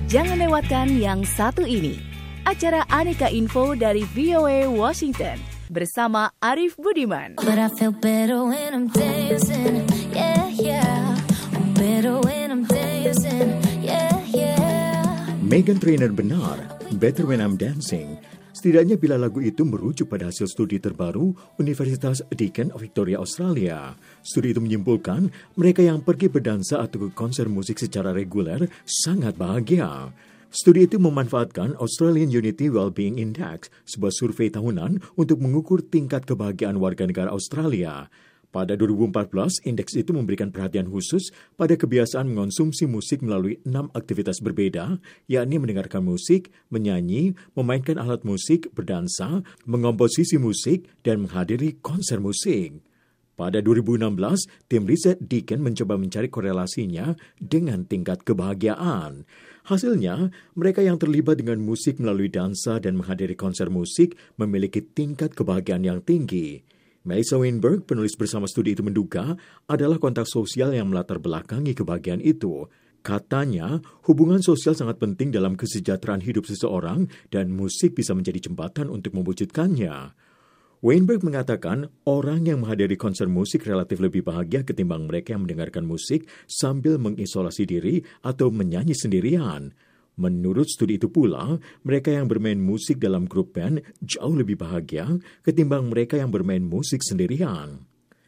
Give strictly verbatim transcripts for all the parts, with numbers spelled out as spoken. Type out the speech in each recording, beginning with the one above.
Jangan lewatkan yang satu ini. Acara Aneka Info dari V O A Washington bersama Arif Budiman. But I feel better when I'm dancing, yeah, yeah. I'm better when I'm dancing, yeah, yeah. Meghan Trainor benar, Better When I'm Dancing. Setidaknya bila lagu itu merujuk pada hasil studi terbaru Universitas Deakin Victoria, Australia. Studi itu menyimpulkan mereka yang pergi berdansa atau ke konser musik secara reguler sangat bahagia. Studi itu memanfaatkan Australian Unity Wellbeing Index, sebuah survei tahunan untuk mengukur tingkat kebahagiaan warga negara Australia. Pada dua ribu empat belas, indeks itu memberikan perhatian khusus pada kebiasaan mengonsumsi musik melalui enam aktivitas berbeda, yakni mendengarkan musik, menyanyi, memainkan alat musik, berdansa, mengomposisi musik, dan menghadiri konser musik. Pada dua ribu enam belas, tim riset Deakin mencoba mencari korelasinya dengan tingkat kebahagiaan. Hasilnya, mereka yang terlibat dengan musik melalui dansa dan menghadiri konser musik memiliki tingkat kebahagiaan yang tinggi. Melissa Weinberg, penulis bersama studi itu menduga adalah kontak sosial yang melatar belakangi kebahagiaan itu. Katanya, hubungan sosial sangat penting dalam kesejahteraan hidup seseorang dan musik bisa menjadi jembatan untuk mewujudkannya. Weinberg mengatakan orang yang menghadiri konser musik relatif lebih bahagia ketimbang mereka yang mendengarkan musik sambil mengisolasi diri atau menyanyi sendirian. Menurut studi itu pula, mereka yang bermain musik dalam grup band jauh lebih bahagia ketimbang mereka yang bermain musik sendirian.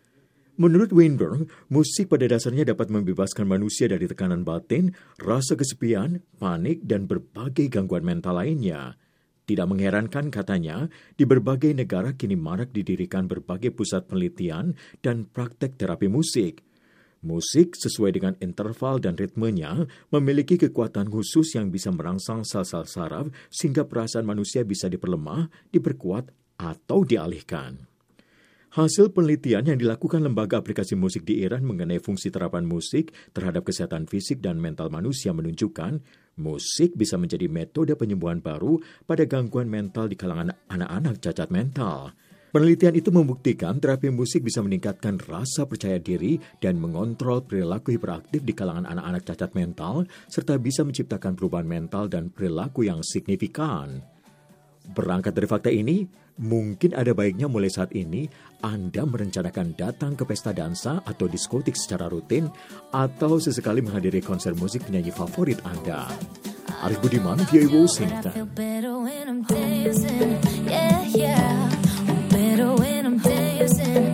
Menurut Weinberg, musik pada dasarnya dapat membebaskan manusia dari tekanan batin, rasa kesepian, panik, dan berbagai gangguan mental lainnya. Tidak mengherankan katanya, di berbagai negara kini marak didirikan berbagai pusat penelitian dan praktek terapi musik. Musik sesuai dengan interval dan ritmenya memiliki kekuatan khusus yang bisa merangsang sel-sel saraf sehingga perasaan manusia bisa diperlemah, diperkuat, atau dialihkan. Hasil penelitian yang dilakukan Lembaga Aplikasi Musik di Iran mengenai fungsi terapan musik terhadap kesehatan fisik dan mental manusia menunjukkan musik bisa menjadi metode penyembuhan baru pada gangguan mental di kalangan anak-anak cacat mental. Penelitian itu membuktikan terapi musik bisa meningkatkan rasa percaya diri dan mengontrol perilaku hiperaktif di kalangan anak-anak cacat mental, serta bisa menciptakan perubahan mental dan perilaku yang signifikan. Berangkat dari fakta ini, mungkin ada baiknya mulai saat ini Anda merencanakan datang ke pesta dansa atau diskotik secara rutin, atau sesekali menghadiri konser musik penyanyi favorit Anda. Arif Budiman, V O A Washington. Better when I'm dancing.